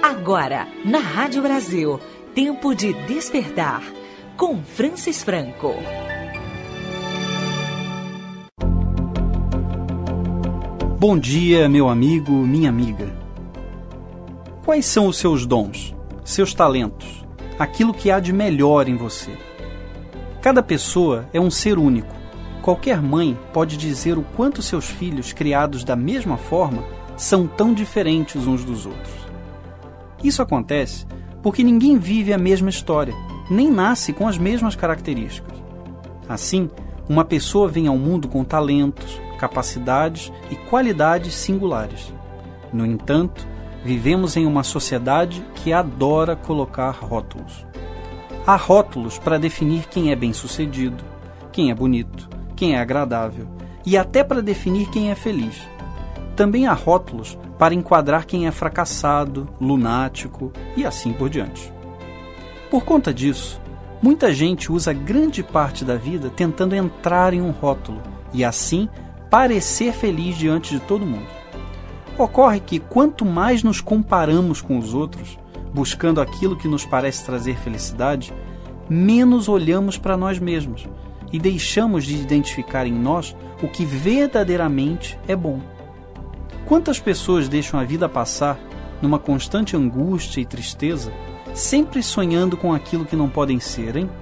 Agora, na Rádio Brasil, Tempo de Despertar, com Francis Franco. Bom dia, meu amigo, minha amiga. Quais são os seus dons, seus talentos, aquilo que há de melhor em você? Cada pessoa é um ser único. Qualquer mãe pode dizer o quanto seus filhos, criados da mesma forma, são tão diferentes uns dos outros. Isso acontece porque ninguém vive a mesma história, nem nasce com as mesmas características. Assim, uma pessoa vem ao mundo com talentos, capacidades e qualidades singulares. No entanto, vivemos em uma sociedade que adora colocar rótulos. Há rótulos para definir quem é bem-sucedido, quem é bonito, quem é agradável e até para definir quem é feliz. Também há rótulos para enquadrar quem é fracassado, lunático e assim por diante. Por conta disso, muita gente usa grande parte da vida tentando entrar em um rótulo e assim parecer feliz diante de todo mundo. Ocorre que quanto mais nos comparamos com os outros, buscando aquilo que nos parece trazer felicidade, menos olhamos para nós mesmos e deixamos de identificar em nós o que verdadeiramente é bom. Quantas pessoas deixam a vida passar numa constante angústia e tristeza, sempre sonhando com aquilo que não podem ser, hein?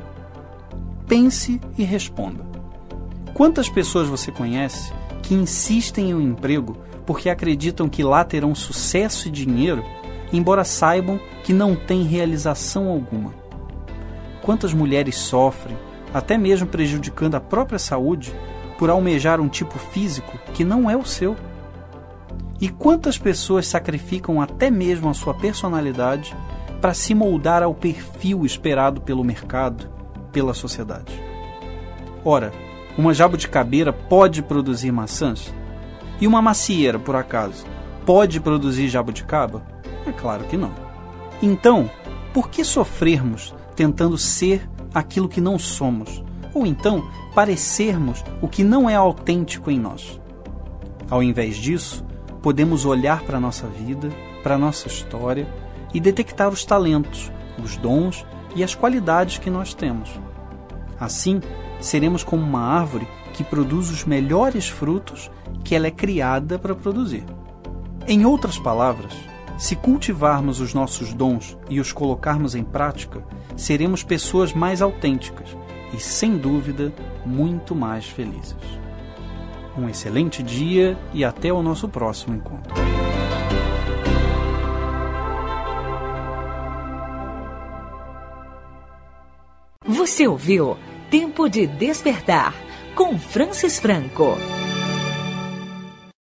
Pense e responda. Quantas pessoas você conhece que insistem em um emprego porque acreditam que lá terão sucesso e dinheiro, embora saibam que não têm realização alguma? Quantas mulheres sofrem, até mesmo prejudicando a própria saúde, por almejar um tipo físico que não é o seu? E quantas pessoas sacrificam até mesmo a sua personalidade para se moldar ao perfil esperado pelo mercado, pela sociedade? Ora, uma jabuticabeira pode produzir maçãs? E uma macieira, por acaso, pode produzir jabuticaba? É claro que não. Então, por que sofrermos tentando ser aquilo que não somos? Ou então, parecermos o que não é autêntico em nós? Ao invés disso, podemos olhar para a nossa vida, para a nossa história e detectar os talentos, os dons e as qualidades que nós temos. Assim, seremos como uma árvore que produz os melhores frutos que ela é criada para produzir. Em outras palavras, se cultivarmos os nossos dons e os colocarmos em prática, seremos pessoas mais autênticas e, sem dúvida, muito mais felizes. Um excelente dia e até o nosso próximo encontro. Você ouviu Tempo de Despertar, com Francis Franco.